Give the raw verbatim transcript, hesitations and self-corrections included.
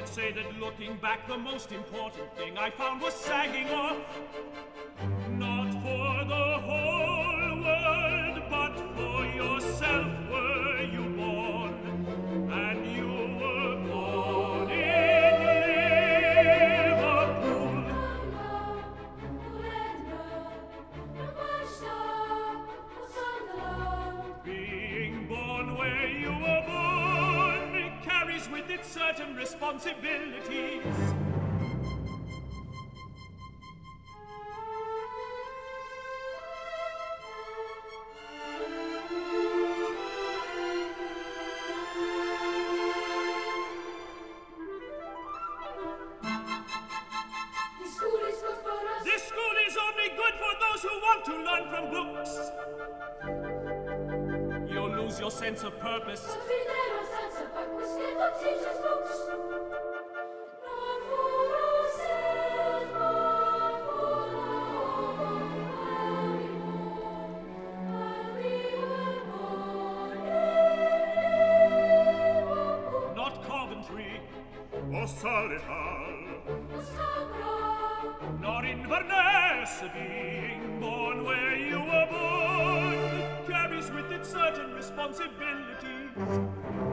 should say that looking back, the most important thing I found was sagging off. Not for the whole world, but for yourself were you born. And you were born in Liverpool. Being born where you were born carries with it certain responsibilities. This school is only good for those who want to learn from books. You'll lose your sense of purpose. Not Coventry or Solihull, nor Inverness. Being born where you were born carries with it certain responsibilities.